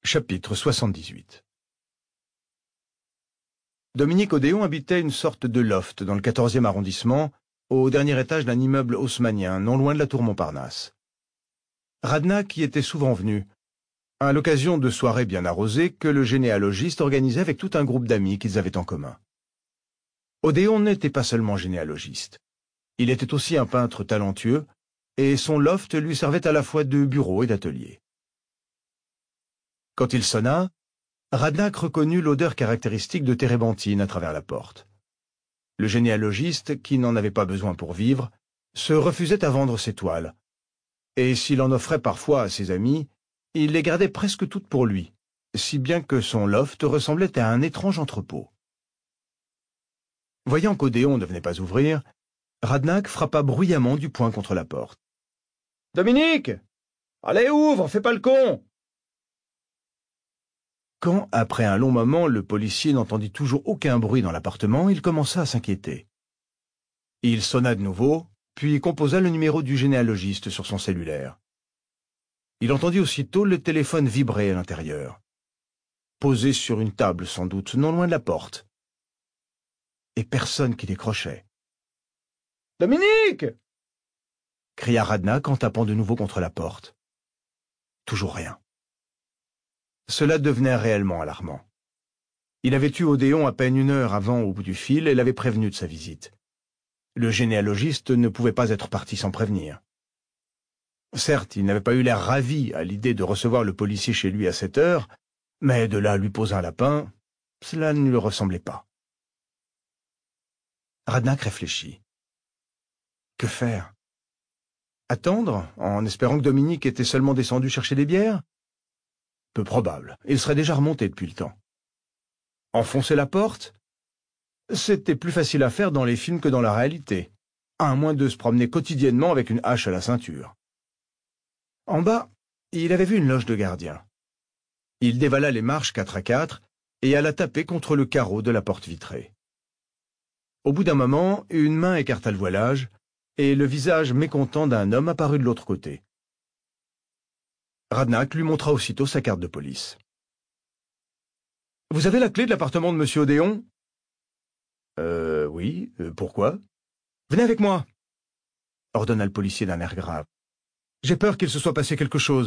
Chapitre 78. Dominique Odéon habitait une sorte de loft dans le 14e arrondissement, au dernier étage d'un immeuble haussmannien, non loin de la tour Montparnasse. Radnac y était souvent venu, à l'occasion de soirées bien arrosées que le généalogiste organisait avec tout un groupe d'amis qu'ils avaient en commun. Odéon n'était pas seulement généalogiste. Il était aussi un peintre talentueux, et son loft lui servait à la fois de bureau et d'atelier. Quand il sonna, Radnac reconnut l'odeur caractéristique de térébenthine à travers la porte. Le généalogiste, qui n'en avait pas besoin pour vivre, se refusait à vendre ses toiles, et s'il en offrait parfois à ses amis, il les gardait presque toutes pour lui, si bien que son loft ressemblait à un étrange entrepôt. Voyant qu'Odéon ne venait pas ouvrir, Radnac frappa bruyamment du poing contre la porte. « Dominique! Allez, ouvre, fais pas le con !» Quand, après un long moment, le policier n'entendit toujours aucun bruit dans l'appartement, il commença à s'inquiéter. Il sonna de nouveau, puis composa le numéro du généalogiste sur son cellulaire. Il entendit aussitôt le téléphone vibrer à l'intérieur. Posé sur une table sans doute, non loin de la porte. Et personne qui décrochait. « Dominique !» cria Radnac en tapant de nouveau contre la porte. Toujours rien. Cela devenait réellement alarmant. Il avait eu Odéon à peine une heure avant au bout du fil et l'avait prévenu de sa visite. Le généalogiste ne pouvait pas être parti sans prévenir. Certes, il n'avait pas eu l'air ravi à l'idée de recevoir le policier chez lui à cette heure, mais de là à lui poser un lapin, cela ne lui ressemblait pas. Radnac réfléchit. Que faire? Attendre, en espérant que Dominique était seulement descendu chercher des bières? Peu probable, il serait déjà remonté depuis le temps. Enfoncer la porte? C'était plus facile à faire dans les films que dans la réalité, à moins de se promener quotidiennement avec une hache à la ceinture. En bas, il avait vu une loge de gardien. Il dévala les marches 4 à 4 et alla taper contre le carreau de la porte vitrée. Au bout d'un moment, une main écarta le voilage, et le visage mécontent d'un homme apparut de l'autre côté. Radnac lui montra aussitôt sa carte de police. « Vous avez la clé de l'appartement de Monsieur Odéon ?»« Oui, pourquoi ?»« Venez avec moi !» ordonna le policier d'un air grave. « J'ai peur qu'il se soit passé quelque chose. »